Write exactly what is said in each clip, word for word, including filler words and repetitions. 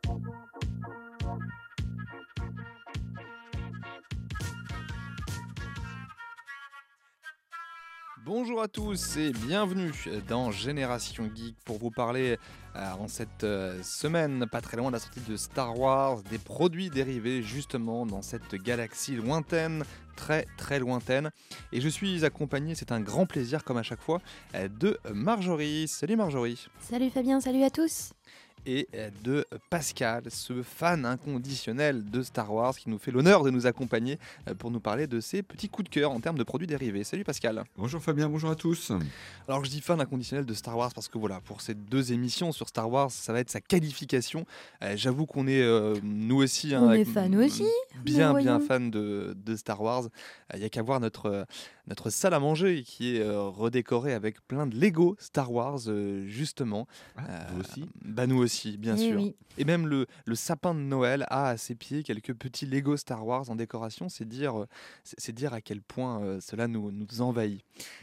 Bonjour à tous et bienvenue dans Génération Geek pour vous parler euh, en cette euh, semaine, pas très loin de la sortie de Star Wars, des produits dérivés justement dans cette galaxie lointaine, très très lointaine. Et je suis accompagné, c'est un grand plaisir comme à chaque fois, euh, de Marjorie. Salut Marjorie. Salut Fabien, salut à tous. Et de Pascal, ce fan inconditionnel de Star Wars qui nous fait l'honneur de nous accompagner pour nous parler de ses petits coups de cœur en termes de produits dérivés. Salut Pascal. Bonjour Fabien, bonjour à tous. Alors je dis fan inconditionnel de Star Wars parce que voilà, pour ces deux émissions sur Star Wars, ça va être sa qualification. Euh, j'avoue qu'on est euh, nous aussi, hein, on est fan aussi, bien bien fan de, de Star Wars. Il euh, n'y a qu'à voir notre euh, notre salle à manger qui est euh, redécorée avec plein de Lego Star Wars euh, justement. Ah, euh, vous aussi ? Bah nous aussi, bien et sûr. Oui. Et même le, le sapin de Noël a à ses pieds quelques petits Lego Star Wars en décoration. C'est dire, c'est, c'est dire à quel point euh, cela nous, nous envahit.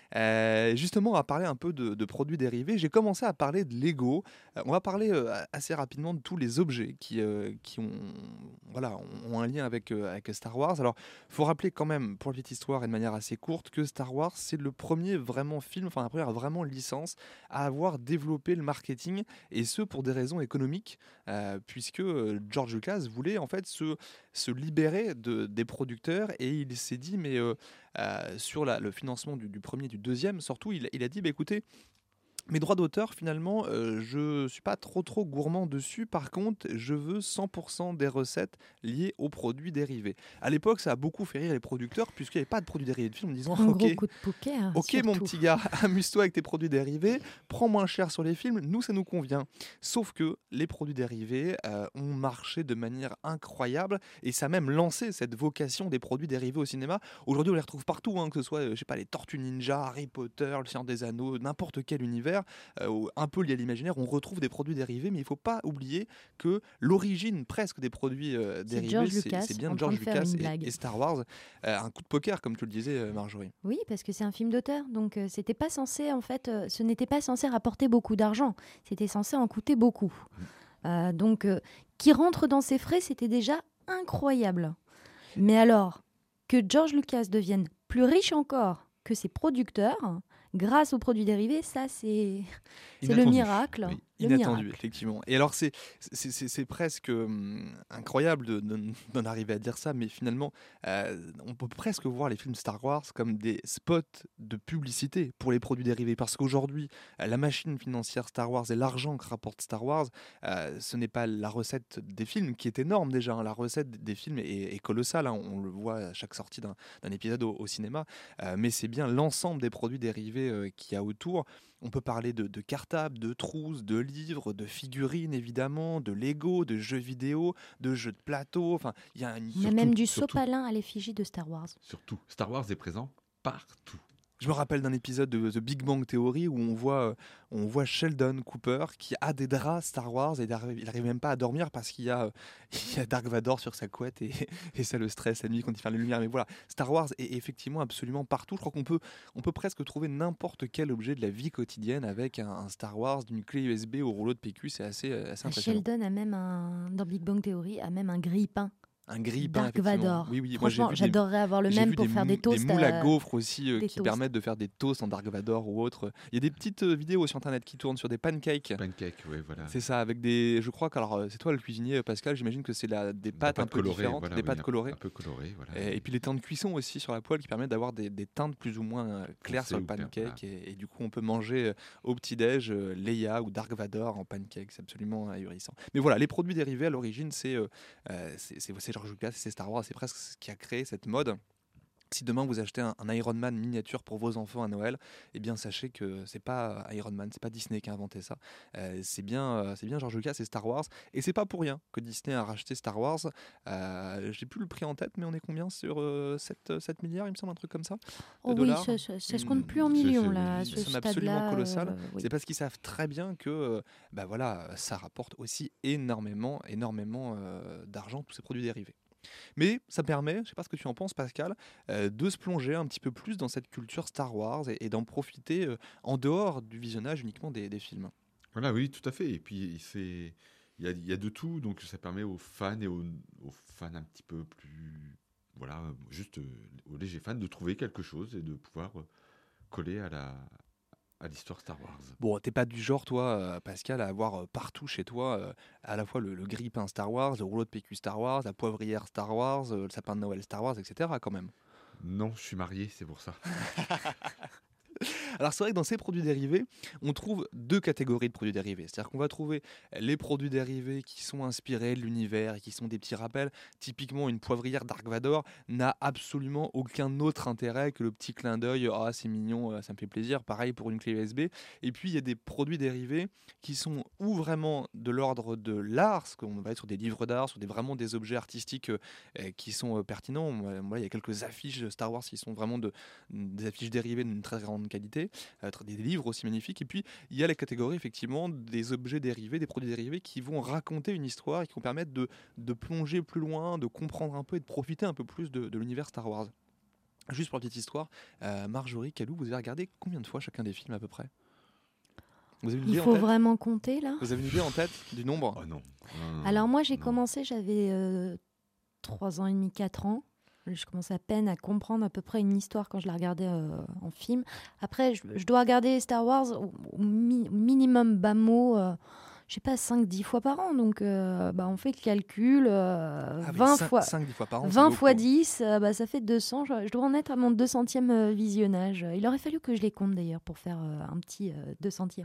Euh, justement, on va parler un peu de, de produits dérivés. J'ai commencé à parler de Lego. Euh, on va parler euh, assez rapidement de tous les objets qui, euh, qui ont, voilà, ont un lien avec, euh, avec Star Wars. Alors, il faut rappeler quand même, pour la petite histoire et de manière assez courte, que Star Wars, c'est le premier vraiment film, enfin la première vraiment licence à avoir développé le marketing, et ce pour des raisons économiques, euh, puisque George Lucas voulait en fait se, se libérer de, des producteurs, et il s'est dit, mais euh, euh, sur la, le financement du, du premier, du deuxième, surtout, il, il a dit, bah, écoutez, mes droits d'auteur, finalement, euh, je suis pas trop trop gourmand dessus. Par contre, je veux cent pour cent des recettes liées aux produits dérivés. À l'époque, ça a beaucoup fait rire les producteurs, puisqu'il n'y avait pas de produits dérivés de film, en disant un ok, gros coup de poker, ok surtout. mon petit gars, amuse-toi avec tes produits dérivés, prends moins cher sur les films, nous ça nous convient. Sauf que les produits dérivés euh, ont marché de manière incroyable, et ça a même lancé cette vocation des produits dérivés au cinéma. Aujourd'hui, on les retrouve partout, hein, que ce soit, je sais pas, les Tortues Ninja, Harry Potter, Le Seigneur des Anneaux, n'importe quel univers. Euh, un peu lié à l'imaginaire, on retrouve des produits dérivés, mais il ne faut pas oublier que l'origine presque des produits euh, c'est dérivés, George c'est, Lucas, c'est bien en George train de faire Lucas une et, et Star Wars. Euh, un coup de poker, comme tu le disais, euh, Marjorie. Oui, parce que c'est un film d'auteur, donc euh, c'était pas censé, en fait, euh, ce n'était pas censé rapporter beaucoup d'argent, c'était censé en coûter beaucoup. Euh, donc, euh, qui rentre dans ses frais, c'était déjà incroyable. Mais alors, que George Lucas devienne plus riche encore que ses producteurs, grâce aux produits dérivés, ça c'est, c'est le miracle. Oui, le inattendu, miracle. effectivement. Et alors c'est, c'est, c'est, c'est presque hum, incroyable de, de, d'en arriver à dire ça, mais finalement, euh, on peut presque voir les films Star Wars comme des spots de publicité pour les produits dérivés. Parce qu'aujourd'hui, la machine financière Star Wars et l'argent que rapporte Star Wars, euh, ce n'est pas la recette des films qui est énorme déjà. Hein. La recette des films est, est colossale. Hein. On le voit à chaque sortie d'un, d'un épisode au, au cinéma. Euh, mais c'est bien l'ensemble des produits dérivés euh, qu'il y a autour. On peut parler de, de cartables, de trousses, de livres, de figurines évidemment, de Lego, de jeux vidéo, de jeux de plateau. Enfin, il y a une... Il y a même du sopalin à l'effigie de Star Wars. Surtout, Star Wars est présent partout. Je me rappelle d'un épisode de The Big Bang Theory où on voit, euh, on voit Sheldon Cooper qui a des draps Star Wars et il n'arrive même pas à dormir parce qu'il y a, euh, il y a Dark Vador sur sa couette et, et ça le stresse la nuit quand il fait la lumière. Mais voilà, Star Wars est effectivement absolument partout. Je crois qu'on peut, on peut presque trouver n'importe quel objet de la vie quotidienne avec un, un Star Wars, d'une clé U S B au rouleau de P Q. C'est assez, assez impressionnant. Sheldon a même un, dans Big Bang Theory, a même un grille-pain. Un grille-pain, Dark Vador. Oui, oui. Franchement, moi, j'ai vu j'adorerais des, avoir le j'ai même vu pour des faire mou- des toasts. Des moules à euh, gaufres aussi euh, qui toasts. permettent de faire des toasts en Dark Vador ou autre. Il y a des petites euh, vidéos sur internet qui tournent sur des pancakes. Pancakes, oui, voilà. C'est ça, avec des. Je crois que alors, c'est toi le cuisinier, Pascal. J'imagine que c'est la, des pâtes un peu colorées, différentes, voilà, des oui, pâtes un, colorées. Un peu colorées, voilà. Et, et puis les temps de cuisson aussi sur la poêle qui permettent d'avoir des, des teintes plus ou moins euh, claires sur le Foncé ou pancake. clair, Et, et du coup, on peut manger euh, au petit-déj euh, Leia ou Dark Vador en pancake. C'est absolument ahurissant. Mais voilà, les produits dérivés à l'origine, c'est, euh, euh, c'est, c'est, c'est George Lucas, c'est Star Wars, c'est presque ce qui a créé cette mode. Si demain vous achetez un, un Iron Man miniature pour vos enfants à Noël, eh bien sachez que c'est pas Iron Man, c'est pas Disney qui a inventé ça. Euh, c'est bien, euh, c'est bien George Lucas, c'est Star Wars, et c'est pas pour rien que Disney a racheté Star Wars. Euh, j'ai plus le prix en tête, mais on est combien sur euh, sept milliards, il me semble, un truc comme ça. Oh oui, ça, ça, ça se compte plus en millions là. À ce C'est absolument stade-là, colossal. euh, oui. C'est parce qu'ils savent très bien que, euh, bah voilà, ça rapporte aussi énormément, énormément euh, d'argent tous ces produits dérivés. Mais ça permet, je ne sais pas ce que tu en penses Pascal, euh, de se plonger un petit peu plus dans cette culture Star Wars et, et d'en profiter euh, en dehors du visionnage uniquement des, des films. Voilà, oui, tout à fait. Et puis, c'est... il il y a, il y a de tout, donc ça permet aux fans et aux, aux fans un petit peu plus, voilà, euh, juste euh, aux légers fans de trouver quelque chose et de pouvoir euh, coller à la à l'histoire Star Wars. Bon, t'es pas du genre, toi, euh, Pascal, à avoir euh, partout chez toi euh, à la fois le, le grille-pain Star Wars, le rouleau de P Q Star Wars, la poivrière Star Wars, euh, le sapin de Noël Star Wars, et cetera quand même. Non, je suis marié, c'est pour ça. Alors c'est vrai que dans ces produits dérivés, on trouve deux catégories de produits dérivés. C'est-à-dire qu'on va trouver les produits dérivés qui sont inspirés de l'univers et qui sont des petits rappels. Typiquement, une poivrière Dark Vador n'a absolument aucun autre intérêt que le petit clin d'œil. Ah, c'est mignon, ça me fait plaisir. Pareil pour une clé U S B. Et puis il y a des produits dérivés qui sont ou vraiment de l'ordre de l'art, parce qu'on va être sur des livres d'art, sur des, vraiment des objets artistiques euh, qui sont euh, pertinents. Moi, moi, il y a quelques affiches de Star Wars qui sont vraiment de, des affiches dérivées d'une très grande qualité, euh, des livres aussi magnifiques. Et puis, il y a la catégorie, effectivement, des objets dérivés, des produits dérivés qui vont raconter une histoire et qui vont permettre de, de plonger plus loin, de comprendre un peu et de profiter un peu plus de, de l'univers Star Wars. Juste pour la petite histoire, euh, Marjorie, Kalou, vous avez regardé combien de fois chacun des films à peu près? Vous avez une idée Il en faut tête vraiment compter là. Vous avez une idée en tête du nombre? Oh non. Non, non, Alors moi j'ai non. commencé, j'avais euh, trois ans et demi, quatre ans. Je commençais à peine à comprendre à peu près une histoire quand je la regardais euh, en film. Après, je, je dois regarder Star Wars au, au mi- minimum bas mot, euh, je sais pas, cinq dix fois par an. Donc euh, bah, on fait le calcul, euh, Ah oui, vingt cinq, fois. cinq, dix fois par an, c'est vingt beaucoup. fois dix, euh, bah, ça fait deux cents. Je, je dois en être à mon deux centième euh, visionnage. Il aurait fallu que je les compte d'ailleurs pour faire euh, un petit euh, deux centième.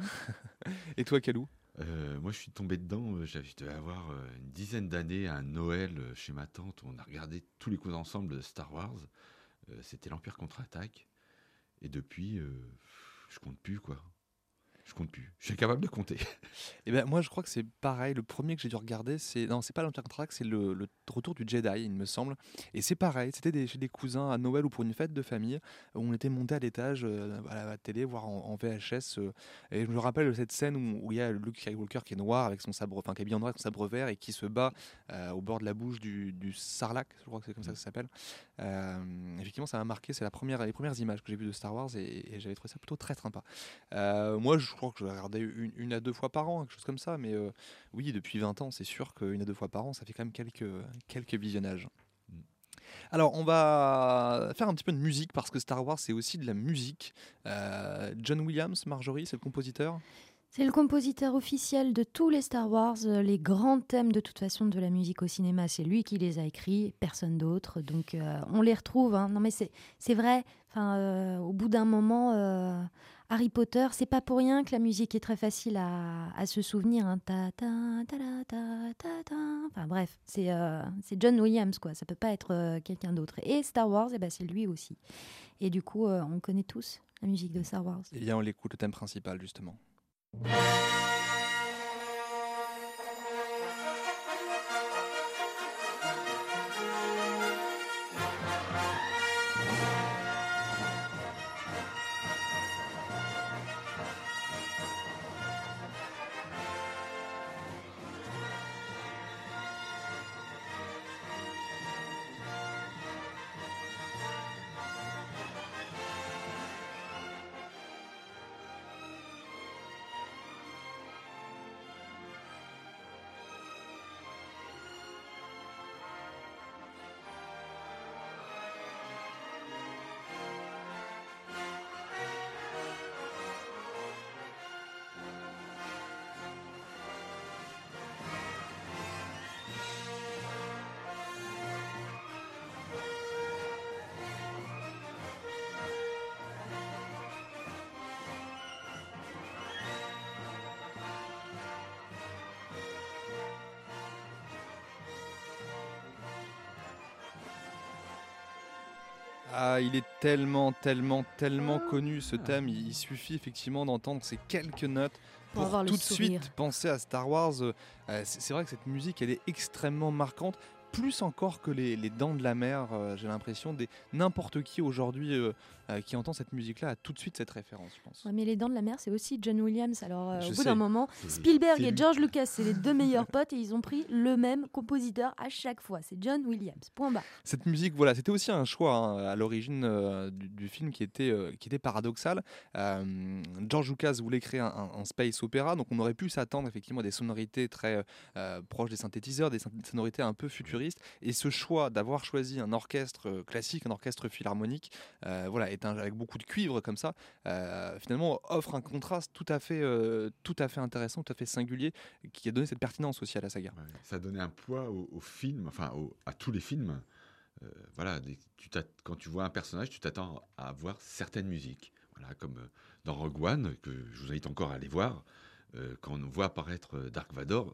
Et toi, Kalou? Euh, moi, je suis tombé dedans. euh, j'avais- Je devais avoir euh, une dizaine d'années à un Noël euh, chez ma tante où on a regardé tous les coups ensemble de Star Wars. Euh, C'était l'Empire contre-attaque. Et depuis, euh, je compte plus, quoi. Je compte plus. Je suis incapable de compter. Eh ben, moi, je crois que c'est pareil. Le premier que j'ai dû regarder, c'est non, c'est pas l'Empire contre-attaque, c'est le, le retour du Jedi, il me semble. Et c'est pareil. C'était des, chez des cousins à Noël ou pour une fête de famille où on était monté à l'étage euh, à la télé, voir en, en V H S. euh, et je me rappelle de cette scène où où il y a Luke Skywalker qui est noir avec son sabre, enfin qui est habillé en noir avec son sabre vert et qui se bat euh, au bord de la bouche du, du Sarlacc. Je crois que c'est comme ça que ça s'appelle. Euh, effectivement, ça m'a marqué. C'est la première, les premières images que j'ai vues de Star Wars et, et j'avais trouvé ça plutôt très sympa. Euh, moi, je crois que je l'ai regardé une, une à deux fois par an, quelque chose comme ça. Mais euh, oui, depuis vingt ans, c'est sûr qu'une à deux fois par an, ça fait quand même quelques, quelques visionnages. Mm. Alors, on va faire un petit peu de musique parce que Star Wars, c'est aussi de la musique. Euh, John Williams, Marjorie, c'est le compositeur. C'est le compositeur officiel de tous les Star Wars, euh, les grands thèmes de toute façon de la musique au cinéma, c'est lui qui les a écrits, personne d'autre. Donc euh, on les retrouve. Hein. Non mais c'est c'est vrai. Enfin, euh, au bout d'un moment, euh, Harry Potter, c'est pas pour rien que la musique est très facile à, à se souvenir. Hein. Ta, ta, ta, ta, ta, ta, ta. Enfin bref, c'est euh, c'est John Williams quoi. Ça peut pas être euh, quelqu'un d'autre. Et Star Wars, eh ben, c'est lui aussi. Et du coup, euh, on connaît tous la musique de Star Wars. Eh bien, on l'écoute, le thème principal, justement. Ah, il est tellement, tellement, tellement connu ce thème. Il, il suffit effectivement d'entendre ces quelques notes Pour pour avoir le tout de sourire. suite penser à Star Wars. Euh, c'est c'est vrai que cette musique, elle est extrêmement marquante. plus encore que les, les Dents de la Mer, euh, j'ai l'impression, des, n'importe qui aujourd'hui euh, euh, qui entend cette musique-là a tout de suite cette référence, je pense. Ouais, mais les Dents de la Mer, c'est aussi John Williams. Alors, euh, Je au bout sais. d'un moment, C'est- Spielberg c'est et lui. George Lucas, c'est les deux meilleurs potes et ils ont pris le même compositeur à chaque fois. C'est John Williams. Point barre. Cette musique, voilà, c'était aussi un choix hein, à l'origine euh, du, du film qui était, euh, qui était paradoxal. Euh, George Lucas voulait créer un, un- un space opéra, donc on aurait pu s'attendre effectivement à des sonorités très euh, proches des synthétiseurs, des syn- sonorités un peu futuristes. Et ce choix d'avoir choisi un orchestre euh, classique, un orchestre philharmonique, euh, voilà, est un- avec beaucoup de cuivre comme ça, euh, finalement offre un contraste tout à fait, euh, tout à fait intéressant, tout à fait singulier, qui a donné cette pertinence aussi à la saga. Ouais, ça a donné un poids au, au film, enfin au- à tous les films. Euh, voilà, des- tu t'att- quand tu vois un personnage, tu t'attends à voir certaines musiques. Voilà, comme euh, dans Rogue One, que je vous invite encore à aller voir, euh, quand on voit apparaître euh, Dark Vador,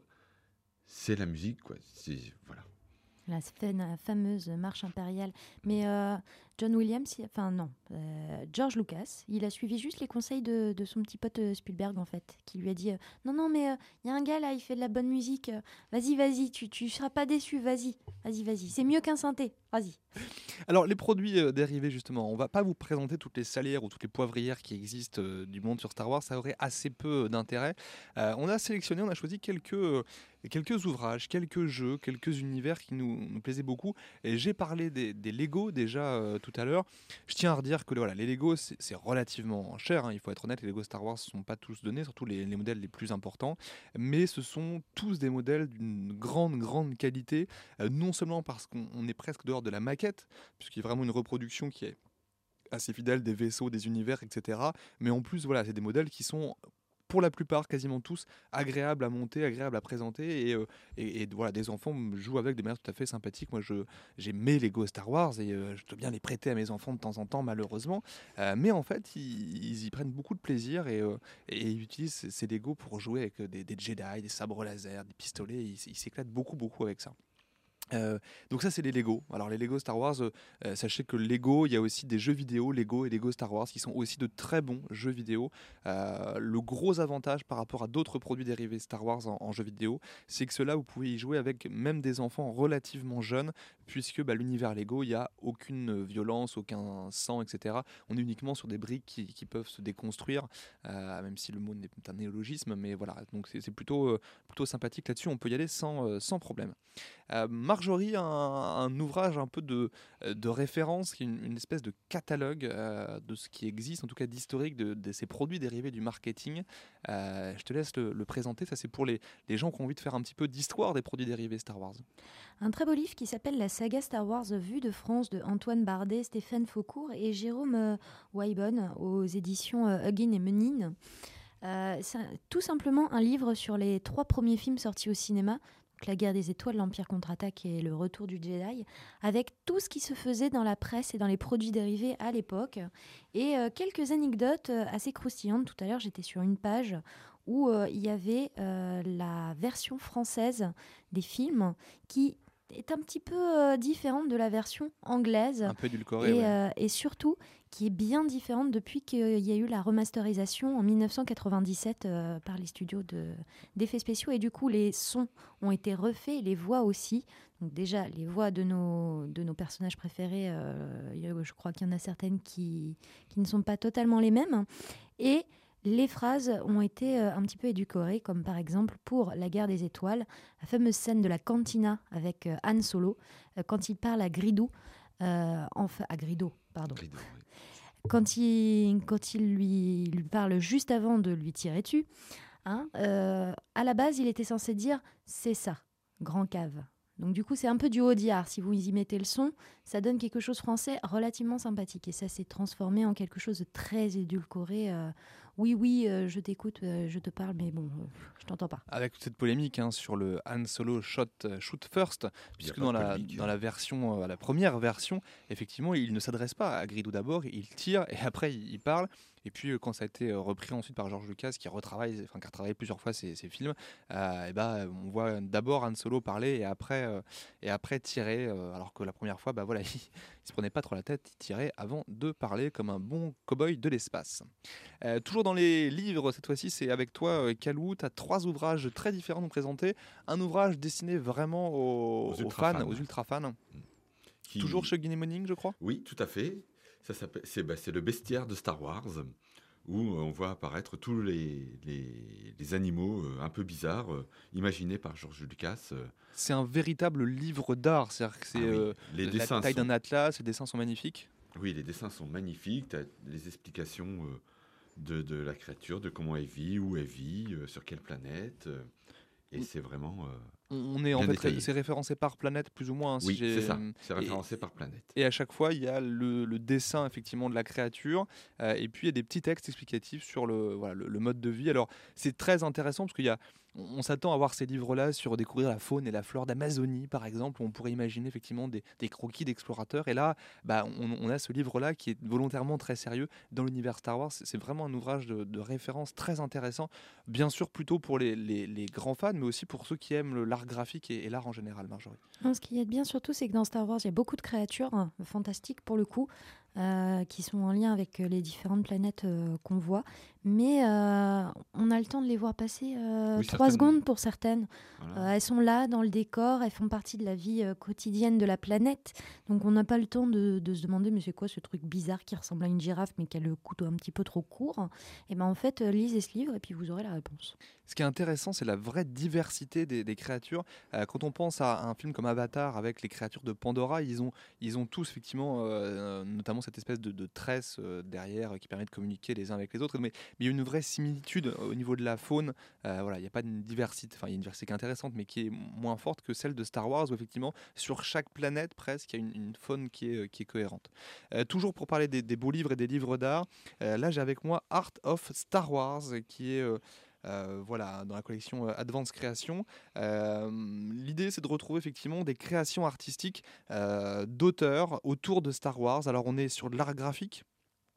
c'est la musique, quoi. C'est, voilà. La fa- fameuse marche impériale. Mais euh, John Williams, il- enfin non, euh, George Lucas, il a suivi juste les conseils de, de son petit pote euh, Spielberg en fait, qui lui a dit euh, non non mais il y a un gars là, il fait de la bonne musique, euh, vas-y vas-y, tu tu seras pas déçu, vas-y, vas-y vas-y, c'est mieux qu'un synthé, vas-y. Alors les produits euh, dérivés justement, on va pas vous présenter toutes les salières ou toutes les poivrières qui existent euh, du monde sur Star Wars, ça aurait assez peu euh, d'intérêt. Euh, on a sélectionné, on a choisi quelques, euh, quelques ouvrages, quelques jeux, quelques univers qui nous, nous plaisaient beaucoup. Et j'ai parlé des, des Lego déjà euh, tout à l'heure. Je tiens à redire que voilà, les Lego c'est, c'est relativement cher, hein, il faut être honnête, les Lego Star Wars ne sont pas tous donnés, surtout les, les modèles les plus importants, mais ce sont tous des modèles d'une grande grande qualité, euh, non seulement parce qu'on on est presque dehors de la maquette, puisqu'il y a vraiment une reproduction qui est assez fidèle des vaisseaux, des univers, et cetera. Mais en plus, voilà, c'est des modèles qui sont pour la plupart, quasiment tous, agréables à monter, agréables à présenter, et, euh, et, et voilà, des enfants jouent avec de manière tout à fait sympathique. Moi, je, j'ai mes Lego Star Wars et euh, je dois bien les prêter à mes enfants de temps en temps, malheureusement. Euh, mais en fait, ils, ils y prennent beaucoup de plaisir et, euh, et ils utilisent ces, ces Lego pour jouer avec des, des Jedi, des sabres laser, des pistolets. Ils, ils s'éclatent beaucoup, beaucoup avec ça. Euh, donc ça c'est les Lego. Alors les Lego Star Wars, euh, sachez que Lego, il y a aussi des jeux vidéo Lego et Lego Star Wars qui sont aussi de très bons jeux vidéo. Euh, le gros avantage par rapport à d'autres produits dérivés Star Wars en, en jeux vidéo, c'est que cela vous pouvez y jouer avec même des enfants relativement jeunes, puisque bah, l'univers Lego, il n'y a aucune violence, aucun sang, et cetera. On est uniquement sur des briques qui, qui peuvent se déconstruire, euh, même si le mot n'est un néologisme, mais voilà, donc c'est, c'est plutôt, euh, plutôt sympathique là-dessus, on peut y aller sans, euh, sans problème. Euh, Marjorie a un, un ouvrage un peu de, de référence, qui est une, une espèce de catalogue euh, de ce qui existe, en tout cas d'historique de, de ces produits dérivés du marketing. Euh, je te laisse le, le présenter, ça c'est pour les, les gens qui ont envie de faire un petit peu d'histoire des produits dérivés Star Wars. Un très beau livre qui s'appelle La saga Star Wars vue de France de Antoine Bardet, Stéphane Faucourt et Jérôme euh, Waibon aux éditions euh, Huggin et Menin. Euh, c'est un- tout simplement un livre sur les trois premiers films sortis au cinéma, donc La guerre des étoiles, l'Empire contre-attaque et le retour du Jedi, avec tout ce qui se faisait dans la presse et dans les produits dérivés à l'époque. Et euh, quelques anecdotes euh, assez croustillantes. Tout à l'heure, j'étais sur une page où euh, il y avait euh, la version française des films qui est un petit peu euh, différente de la version anglaise. Un peu édulcoré, Et, ouais. euh, et surtout, qui est bien différente depuis qu'il y a eu la remasterisation en dix-neuf cent quatre-vingt-dix-sept euh, par les studios de, d'effets spéciaux. Et du coup, les sons ont été refaits, et les voix aussi. Donc déjà, les voix de nos, de nos personnages préférés, euh, je crois qu'il y en a certaines qui, qui ne sont pas totalement les mêmes. Et les phrases ont été euh, un petit peu édulcorées, comme par exemple pour La guerre des étoiles, la fameuse scène de la cantina avec euh, Han Solo, euh, quand il parle à Gridou, euh, enfin à Grido, pardon. Grido, oui. Quand il, quand il lui, lui parle juste avant de lui tirer dessus, hein, euh, à la base, il était censé dire « c'est ça, grand cave ». Donc du coup, c'est un peu du Audiard. Si vous y mettez le son, ça donne quelque chose français relativement sympathique. Et ça s'est transformé en quelque chose de très édulcoré. Euh, oui, oui, euh, je t'écoute, euh, je te parle, mais bon, euh, je t'entends pas. Avec toute cette polémique hein, sur le Han Solo shot, euh, shoot first, puisque pas dans de la, polémique, dans hein. la version, euh, la première version, effectivement, il ne s'adresse pas à Gridou d'abord, il tire et après il, il parle. Et puis euh, quand ça a été euh, repris ensuite par George Lucas, qui retravaille, enfin qui a retravaillé plusieurs fois ses, ses films, euh, et bah, on voit d'abord Han Solo parler et après, euh, et après tirer, euh, alors que la première fois, bah voilà, il, il se prenait pas trop la tête, il tirait avant de parler comme un bon cow-boy de l'espace. Euh, toujours dans les livres, cette fois-ci, c'est avec toi, euh, Calou. Tu as trois ouvrages très différents à nous présenter. Un ouvrage destiné vraiment aux, Aux aux ultra fans, fans. aux ultra fans. Qui- Toujours chez Guinea Morning, je crois. Oui, tout à fait. Ça s'appelle, c'est, bah, c'est le bestiaire de Star Wars, où euh, on voit apparaître tous les, les, les animaux euh, un peu bizarres, euh, imaginés par George Lucas. euh. C'est un véritable livre d'art. C'est-à-dire que c'est Ah oui, euh, les la dessins taille sont- d'un atlas, les dessins sont magnifiques. Oui, les dessins sont magnifiques. Tu as les explications euh, de, de la créature, de comment elle vit, où elle vit, euh, sur quelle planète. euh, et c'est vraiment. euh, On on est en Bien fait, détaillé. c'est référencé par planète plus ou moins. hein, si Oui, j'ai- c'est ça. C'est et- référencé par planète. Et à chaque fois, il y a le, le dessin effectivement de la créature, euh, et puis il y a des petits textes explicatifs sur le, voilà, le, le mode de vie. Alors c'est très intéressant parce qu'il y a, on, on s'attend à voir ces livres-là sur découvrir la faune et la flore d'Amazonie, par exemple, où on pourrait imaginer effectivement des, des croquis d'explorateurs. Et là, bah, on, on a ce livre-là qui est volontairement très sérieux dans l'univers Star Wars. C'est c'est vraiment un ouvrage de, de référence très intéressant, bien sûr plutôt pour les, les- les grands fans, mais aussi pour ceux qui aiment le- l'art graphique et, et l'art en général, Marjorie. Non, ce qu'il y a de bien surtout, c'est que dans Star Wars, il y a beaucoup de créatures hein, fantastiques pour le coup, euh, qui sont en lien avec euh, les différentes planètes euh, qu'on voit. Mais euh, on a le temps de les voir passer euh, Oui, trois certaines- secondes pour certaines. Voilà. Euh, elles sont là dans le décor, elles font partie de la vie euh, quotidienne de la planète. Donc on n'a pas le temps de, de se demander mais c'est quoi ce truc bizarre qui ressemble à une girafe mais qui a le couteau un petit peu trop court. Et ben en fait, euh, lisez ce livre et puis vous aurez la réponse. Ce qui est intéressant, c'est la vraie diversité des, des créatures. Euh, quand on pense à un film comme Avatar avec les créatures de Pandora, ils ont, ils ont tous effectivement, euh, notamment cette espèce de, de tresse euh, derrière euh, qui permet de communiquer les uns avec les autres. Mais, mais il y a une vraie similitude au niveau de la faune. Euh, voilà, il n'y a pas une diversité, enfin il y a une diversité qui est intéressante, mais qui est moins forte que celle de Star Wars, où effectivement sur chaque planète presque, il y a une, une faune qui est, euh, qui est cohérente. Euh, toujours pour parler des, des beaux livres et des livres d'art, euh, là j'ai avec moi Art of Star Wars, qui est euh, Euh, voilà, dans la collection euh, Advance Création. Euh, L'idée, c'est de retrouver effectivement des créations artistiques euh, d'auteurs autour de Star Wars. Alors, on est sur de l'art graphique.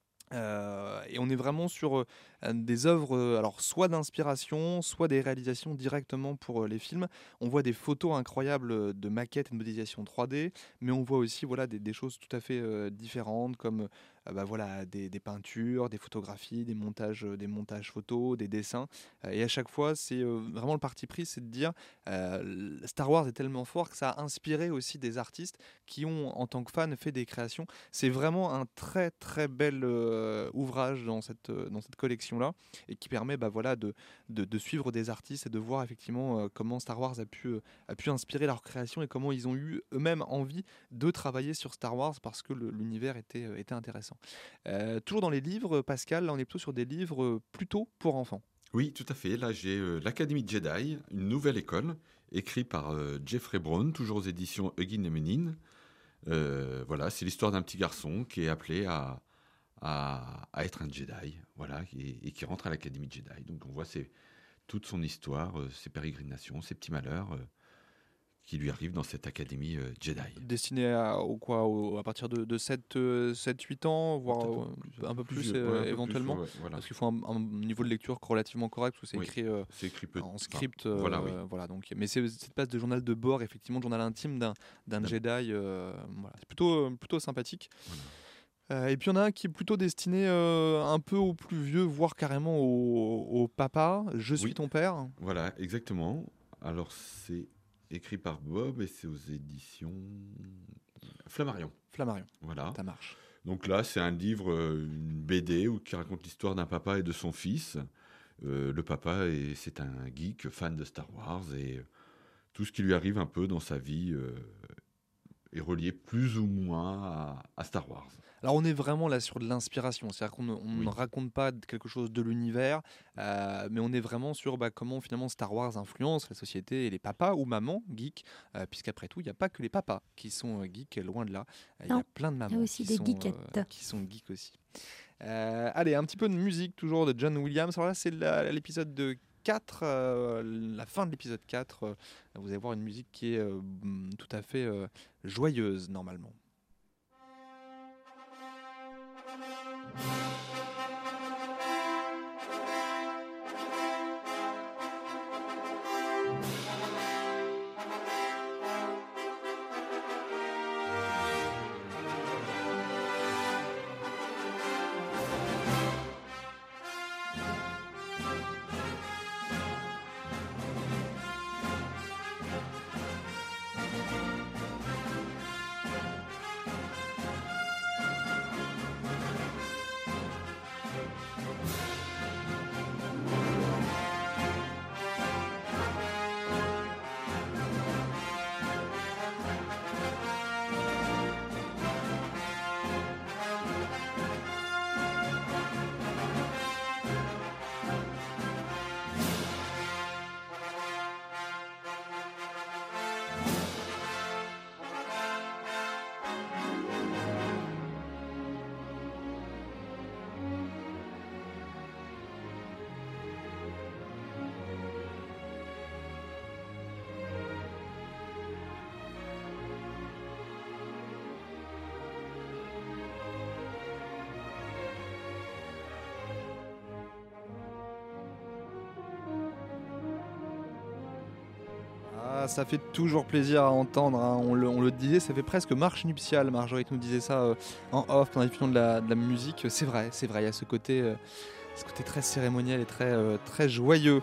Euh, et on est vraiment sur euh, des œuvres, euh, alors soit d'inspiration, soit des réalisations directement pour euh, les films. On voit des photos incroyables euh, de maquettes et de modélisation trois D, mais on voit aussi voilà, des, des choses tout à fait euh, différentes, comme euh, bah, voilà, des, des peintures, des photographies, des montages, euh, des montages photos, des dessins. Euh, et à chaque fois, c'est euh, vraiment le parti pris, c'est de dire euh, Star Wars est tellement fort que ça a inspiré aussi des artistes qui ont, en tant que fans, fait des créations. C'est vraiment un très très bel euh, ouvrage dans cette, euh, dans cette collection-là, et qui permet bah, voilà, de, de, de suivre des artistes et de voir effectivement euh, comment Star Wars a pu, euh, a pu inspirer leur création et comment ils ont eu eux-mêmes envie de travailler sur Star Wars parce que le- l'univers était, euh, était intéressant. Euh, toujours dans les livres, Pascal, là on est plutôt sur des livres euh, plutôt pour enfants. Oui, tout à fait. Là, j'ai euh, l'Académie Jedi, une nouvelle école, écrite par euh, Jeffrey Brown, toujours aux éditions Huggin et Menin. Euh, voilà, c'est l'histoire d'un petit garçon qui est appelé à, à, à être un Jedi, voilà, et, et qui rentre à l'Académie Jedi. Donc on voit ses- toute son histoire, euh, ses pérégrinations, ses petits malheurs euh, qui lui arrivent dans cette Académie euh, Jedi. Destiné à, au quoi, au- à partir de, de sept huit ans, voire Peut-être euh, un peu plus, vieux, euh, ouais, un peu plus, éventuellement. ouais, voilà. Parce qu'il faut un, un niveau de lecture relativement correct, parce que c'est Oui. écrit euh, C'est écrit peu- en enfin, script. euh, voilà, oui. voilà, donc, mais c'est cette passe de journal de bord, effectivement, de journal intime d'un d'un D'un- Jedi. euh, voilà. C'est plutôt, plutôt sympathique. Voilà. Euh, et puis il y en a un qui est plutôt destiné euh, un peu aux plus vieux, voire carrément au, au papa. Je suis Oui. ton père. Voilà, exactement. Alors, c'est écrit par Bob et c'est aux éditions Flammarion. Flammarion, Voilà. ça marche. Donc là, c'est un livre, euh, une B D où- qui raconte l'histoire d'un papa et de son fils. Euh, le papa, est- c'est un geek fan de Star Wars et euh, tout ce qui lui arrive un peu dans sa vie euh, est relié plus ou moins à, à Star Wars. Alors on est vraiment là sur de l'inspiration, c'est-à-dire qu'on ne, on Oui. ne raconte pas de quelque chose de l'univers, euh, mais on est vraiment sur bah, comment finalement Star Wars influence la société et les papas ou mamans geeks, euh, puisqu'après tout il n'y a pas que les papas qui sont euh, geeks, loin de là, Euh, il y Non, a plein de mamans aussi qui, des sont, geekettes. euh, qui sont geeks aussi. Euh, allez, un petit peu de musique toujours de John Williams, alors là c'est la- l'épisode de quatre, euh, la fin de l'épisode quatre, euh, vous allez voir une musique qui est euh, tout à fait euh, joyeuse normalement. Ah, ça fait toujours plaisir à entendre, hein. On, le, on le disait, ça fait presque marche nuptiale. Marjorie nous disait ça euh, en off pendant la diffusion de la, de la musique. C'est vrai, c'est vrai, il y a ce côté, euh, ce côté très cérémoniel et très, euh, très joyeux.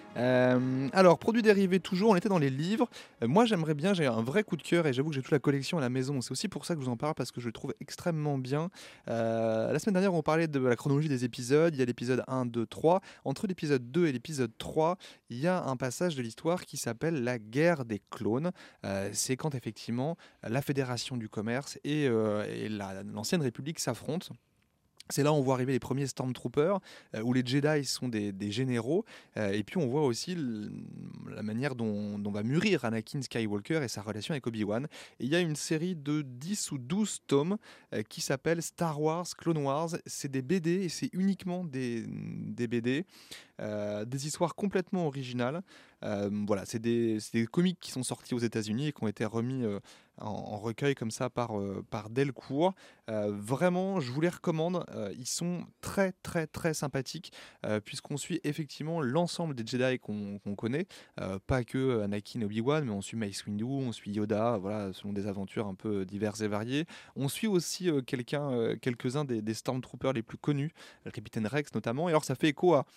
Euh, alors, produits dérivés toujours, on était dans les livres. Euh, moi, j'aimerais bien, j'ai un vrai coup de cœur et j'avoue que j'ai toute la collection à la maison. C'est aussi pour ça que je vous en parle parce que je le trouve extrêmement bien. Euh, la semaine dernière, on parlait de la chronologie des épisodes. Il y a l'épisode un, deux, trois. Entre l'épisode deux et l'épisode trois, il y a un passage de l'histoire qui s'appelle la guerre des clones. Euh, c'est quand effectivement la Fédération du commerce et, euh, et la, l'ancienne République s'affrontent. C'est là où on voit arriver les premiers Stormtroopers, euh, où les Jedi sont des, des généraux, euh, et puis on voit aussi l- la manière dont, dont va mûrir Anakin Skywalker et sa relation avec Obi-Wan. Et il y a une série de dix ou douze tomes euh, qui s'appelle Star Wars Clone Wars. C'est des B D, et c'est uniquement des, des B D. Euh, des histoires complètement originales. Euh, voilà, c'est des, c'est des comics qui sont sortis aux États-Unis et qui ont été remis euh, en, en recueil comme ça par, euh, par Delcourt. Euh, vraiment, je vous les recommande. Euh, ils sont très, très, très sympathiques euh, puisqu'on suit effectivement l'ensemble des Jedi qu'on, qu'on connaît. Euh, pas que Anakin et Obi-Wan, mais on suit Mace Windu, on suit Yoda, voilà, selon des aventures un peu diverses et variées. On suit aussi euh, quelqu'un, euh, quelques-uns des, des Stormtroopers les plus connus, le capitaine Rex notamment. Et alors, ça fait écho à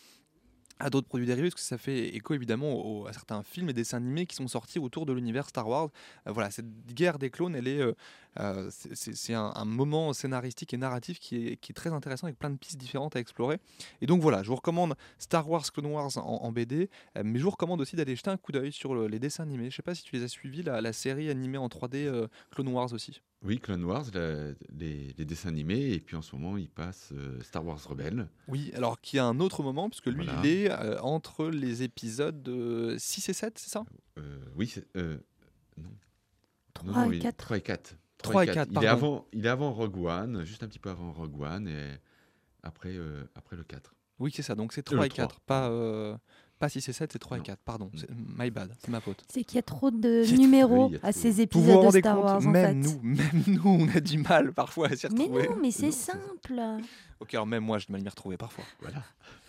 à d'autres produits dérivés, parce que ça fait écho évidemment au- à certains films et dessins animés qui sont sortis autour de l'univers Star Wars. Euh, voilà, cette guerre des clones, elle est, euh, euh, c'est, c'est- c'est un, un moment scénaristique et narratif qui est, qui est très intéressant avec plein de pistes différentes à explorer. Et donc voilà, je vous recommande Star Wars Clone Wars en, en B D, euh, mais je vous recommande aussi d'aller jeter un coup d'œil sur le- les dessins animés. Je ne sais pas si tu les as suivis, la, la série animée en trois D euh, Clone Wars aussi. Oui, Clone Wars, la- les, les dessins animés, et puis en ce moment, il passe euh, Star Wars Rebelle. Oui, alors qu'il y a un autre moment, puisque lui, Voilà. il est euh, entre les épisodes euh, six et sept, c'est ça? Euh, oui, c'est- euh, non. Non, trois non, et il- quatre. trois et quatre. trois et quatre, Il est, pardon. avant, il est avant Rogue One, juste un petit peu avant Rogue One, et après, euh, après le quatre. Oui, c'est ça. Donc c'est Euh, trois le et quatre. trois, Pas, pardon. euh, pas six et sept, c'est trois et Non. quatre. Pardon. Mm. C'est my bad. C'est ma faute. C'est qu'il y a trop de Il y a- numéros oui, il y a à trop. ces Vous vous épisodes de rendez Star compte, Wars, en même fait. nous, même nous, on a du mal parfois à s'y Mais retrouver. non, mais c'est Non, c'est- simple. Ok, alors même moi, j'ai du mal à m'y retrouver parfois. Voilà.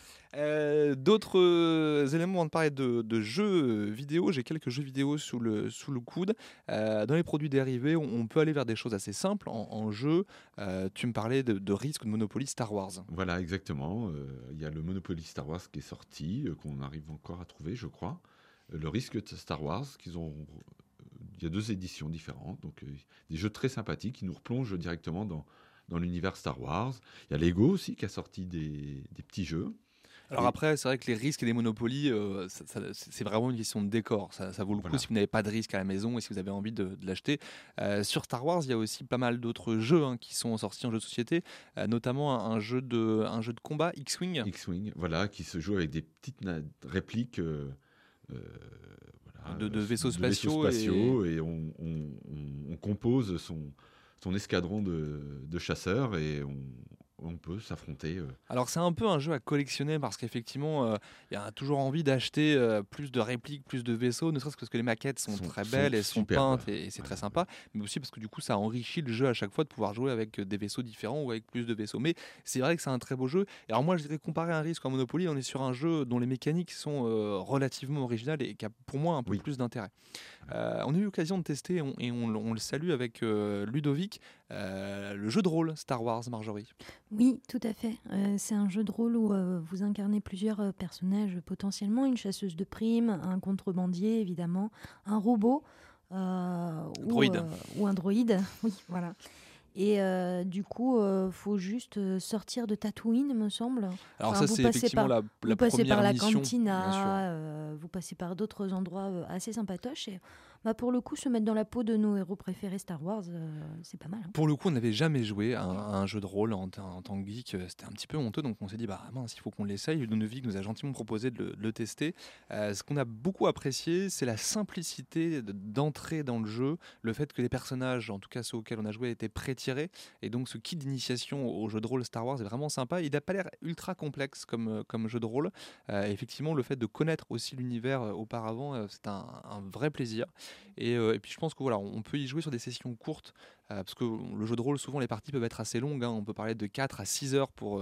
Euh, d'autres euh, éléments avant de parler de, de jeux vidéo. J'ai quelques jeux vidéo sous le, sous le coude. Euh, dans les produits dérivés, on, on peut aller vers des choses assez simples. En, en jeu, euh, tu me parlais de, de risque de Monopoly Star Wars. Voilà, exactement. Euh, Il y a le Monopoly Star Wars qui est sorti, euh, qu'on arrive encore à trouver, je crois. Euh, le Risque de Star Wars, qu'ils ont. euh, Il y a deux éditions différentes, donc euh, des jeux très sympathiques qui nous replongent directement dans, dans l'univers Star Wars. Il y a Lego aussi qui a sorti des, des petits jeux. Alors Et- après, c'est vrai que les risques et les monopolies, euh, ça- ça- c'est vraiment une question de décor. Ça, ça vaut le coup Voilà. si vous n'avez pas de risque à la maison et si vous avez envie de, de l'acheter. Euh, sur Star Wars, il y a aussi pas mal d'autres jeux hein, qui sont sortis en jeu de société, euh, notamment un, un jeu de, un jeu de combat X-Wing. X-Wing, voilà, qui se joue avec des petites na- répliques euh, euh, voilà, De- de euh, vaisseaux spatiaux et- spatiaux, et, on, on- on- on compose son, son escadron de, de chasseurs et on, on peut s'affronter. euh. Alors c'est un peu un jeu à collectionner parce qu'effectivement, euh, il y a toujours envie d'acheter euh, plus de répliques, plus de vaisseaux, ne serait-ce que parce que les maquettes sont, Sont- très sont belles, elles sont superbes. peintes et, et c'est Ouais. très sympa, mais aussi parce que du coup ça enrichit le jeu à chaque fois de pouvoir jouer avec euh, des vaisseaux différents ou avec plus de vaisseaux. Mais c'est vrai que c'est un très beau jeu. Et alors moi je dirais comparé à un risque à Monopoly, on est sur un jeu dont les mécaniques sont euh, relativement originales et qui a pour moi un peu Oui. plus d'intérêt. Euh, on a eu l'occasion de tester et on, et on- on le salue avec euh, Ludovic, euh, le jeu de rôle Star Wars, Marjorie. Oui, tout à fait. Euh, c'est un jeu de rôle où euh, vous incarnez plusieurs euh, personnages potentiellement, une chasseuse de primes, un contrebandier évidemment, un robot euh, ou, Droïde. euh, ou un droïde. Oui, voilà. Et euh, du coup, il faut juste euh, sortir de Tatooine, me semble. Alors Enfin, ça vous c'est passez effectivement par- la, Vous la passez première par la mission. bien sûr. cantina, euh, vous passez par d'autres endroits euh, assez sympatoches. Et bah, pour le coup, se mettre dans la peau de nos héros préférés Star Wars, euh, c'est pas mal. hein. Pour le coup, on n'avait jamais joué à un, à un jeu de rôle en, t- en tant que geek. euh, C'était un petit peu honteux, donc on s'est dit, bah mince, il faut qu'on l'essaye. Ludovic nous a gentiment proposé de le, de le tester. Euh, ce qu'on a beaucoup apprécié, c'est la simplicité de- d'entrer dans le jeu, le fait que les personnages, en tout cas ceux auxquels on a joué, étaient pré-tirés. Et donc ce kit d'initiation au jeu de rôle Star Wars est vraiment sympa. Il n'a pas l'air ultra complexe comme, euh, comme jeu de rôle. Euh, effectivement, le fait de connaître aussi l'univers euh, auparavant, euh, c'est un, un vrai plaisir. Et, euh, et puis je pense que voilà, on peut y jouer sur des sessions courtes, euh, parce que le jeu de rôle, souvent les parties peuvent être assez longues, hein. On peut parler de quatre à six heures pour, euh,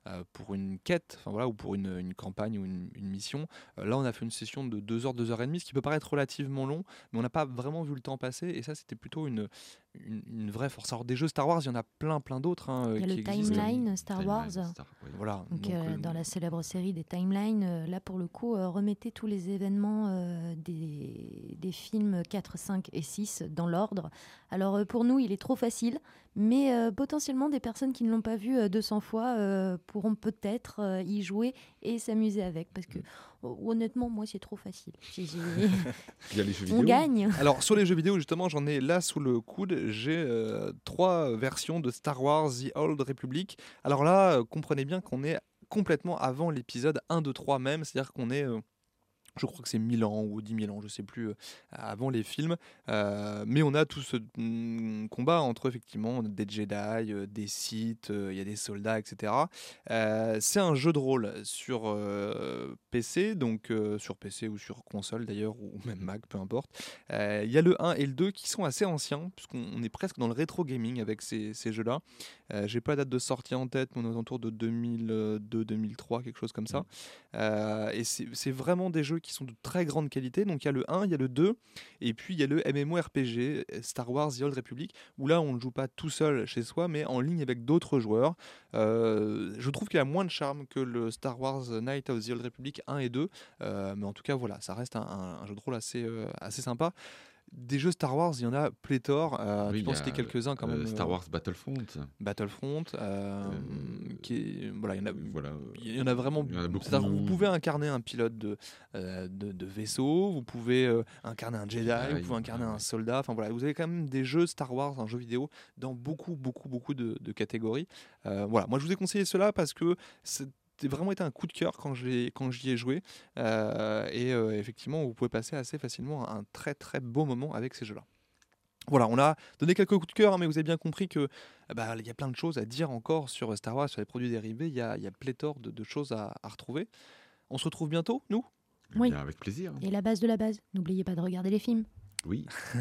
euh, pour une quête, enfin voilà, ou pour une, une campagne ou une, une mission. Euh, là, on a fait une session de deux heures, deux heures et demie, ce qui peut paraître relativement long, mais on n'a pas vraiment vu le temps passer. Et ça, c'était plutôt une, une, une vraie force. Alors, des jeux Star Wars, il y en a plein, plein d'autres hein, Il y a qui le existent. Timeline Star Timeline, Wars. Star- oui. Voilà. Donc, Donc, euh, euh, dans la célèbre série des Timelines, euh, là pour le coup, euh, remettez tous les événements euh, des, des films quatre, cinq et six dans l'ordre. Alors euh, pour nous, il est trop facile, mais euh, potentiellement des personnes qui ne l'ont pas vu euh, deux cents fois euh, pourront peut-être euh, y jouer et s'amuser avec. Parce que oh, honnêtement, moi, c'est trop facile. J'ai- j'ai- Il y a les jeux On vidéo. gagne. Alors sur les jeux vidéo justement j'en ai là sous le coude, j'ai euh, trois versions de Star Wars The Old Republic. Alors là euh, comprenez bien qu'on est complètement avant l'épisode un, deux, trois même, c'est-à-dire qu'on est... euh, je crois que c'est mille ans ou dix mille ans, je sais plus, euh, avant les films. Euh, mais on a tout ce mm, combat entre effectivement des Jedi, euh, des Sith, euh, il y a des soldats, et cetera. Euh, c'est un jeu de rôle sur euh, P C, donc euh, sur P C ou sur console d'ailleurs, ou même Mac, peu importe. Euh, Il y a le un et le deux qui sont assez anciens, puisqu'on on est presque dans le rétro gaming avec ces, ces jeux-là. Euh, J'ai pas la date de sortie en tête, mais on est aux alentours de deux mille deux deux mille trois, quelque chose comme ça. Euh, et c'est c'est vraiment des jeux qui sont de très grande qualité. Donc il y a le un, il y a le deux, et puis il y a le MMORPG Star Wars The Old Republic, où là on ne joue pas tout seul chez soi, mais en ligne avec d'autres joueurs. Euh, je trouve qu'il a moins de charme que le Star Wars Knight of the Old Republic un et deux, euh, mais en tout cas voilà, ça reste un, un- un jeu de rôle assez, euh, assez sympa. Des jeux Star Wars, il y en a pléthore. Euh, Oui, tu il peux en y citer a, quelques-uns quand euh, même. Star euh, Wars Battlefront. Battlefront, euh, Euh, qui est- voilà, il y en a, Voilà. il y en a vraiment. Il y en a beaucoup. C'est-à-dire que vous pouvez incarner un pilote de, euh, de, de vaisseau, vous pouvez euh, incarner un Jedi, Jedi, vous pouvez incarner ouais, un ouais. soldat. Enfin voilà, vous avez quand même des jeux Star Wars, un jeu vidéo dans beaucoup, beaucoup, beaucoup de, de catégories. Euh, voilà, moi je vous ai conseillé cela parce que c'était vraiment été un coup de cœur quand j'ai quand j'y ai joué. Euh, et euh, effectivement, vous pouvez passer assez facilement un très très beau moment avec ces jeux-là. Voilà, on a donné quelques coups de cœur, hein, mais vous avez bien compris que euh, bah, il y a plein de choses à dire encore sur Star Wars, sur les produits dérivés. Il y a, il y a pléthore de, de choses à, à retrouver. On se retrouve bientôt, nous. Eh Oui. bien, avec plaisir. Et la base de la base, n'oubliez pas de regarder les films. Oui.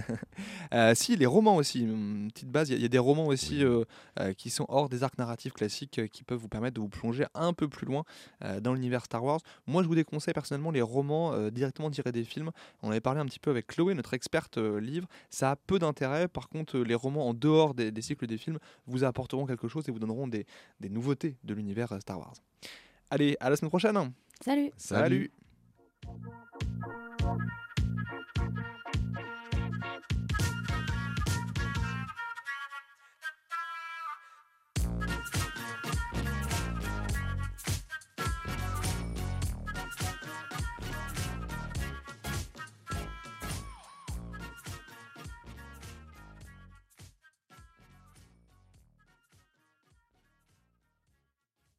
Euh, si, les romans aussi, une petite base. Il y, a- il y a des romans aussi Oui. euh, euh, qui sont hors des arcs narratifs classiques, euh, qui peuvent vous permettre de vous plonger un peu plus loin euh, dans l'univers Star Wars. Moi, je vous déconseille personnellement les romans euh, directement tirés des films. On avait parlé un petit peu avec Chloé, notre experte euh, livre. Ça a peu d'intérêt. Par contre, euh, les romans en dehors des, des cycles des films vous apporteront quelque chose et vous donneront des, des nouveautés de l'univers euh, Star Wars. Allez, à la semaine prochaine. Salut! Salut.